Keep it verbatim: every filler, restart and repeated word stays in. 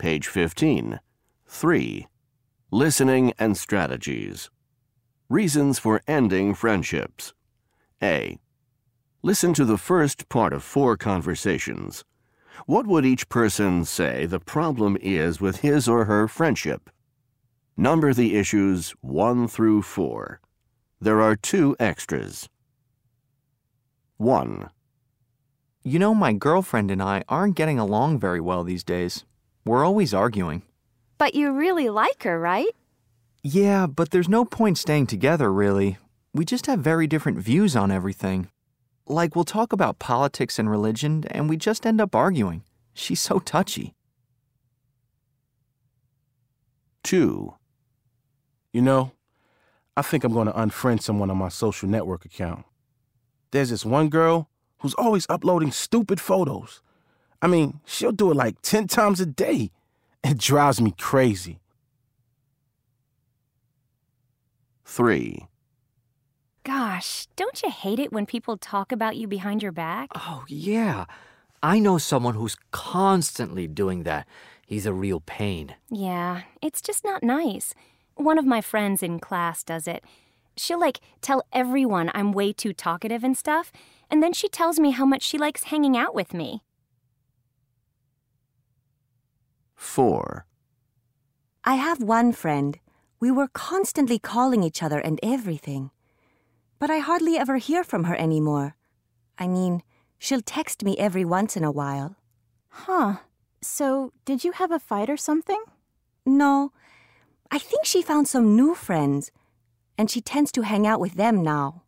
Page fifteen. three. Listening and strategies. Reasons for ending friendships. A. Listen to the first part of four conversations. What would each person say the problem is with his or her friendship? Number the issues one through four. There are two extras. one. You know, my girlfriend and I aren't getting along very well these days. We're always arguing. But you really like her, right? Yeah, but there's no point staying together, really. We just have very different views on everything. Like, we'll talk about politics and religion, and we just end up arguing. She's so touchy. two. You know, I think I'm going to unfriend someone on my social network account. There's this one girl who's always uploading stupid photos. I mean, she'll do it like ten times a day. It drives me crazy. three. Gosh, don't you hate it when people talk about you behind your back? Oh, yeah. I know someone who's constantly doing that. He's a real pain. Yeah, it's just not nice. One of my friends in class does it. She'll, like, tell everyone I'm way too talkative and stuff, and then she tells me how much she likes hanging out with me. four. I have one friend. We were constantly calling each other and everything. But I hardly ever hear from her anymore. I mean, she'll text me every once in a while. Huh. So, did you have a fight or something? No. I think she found some new friends, and she tends to hang out with them now.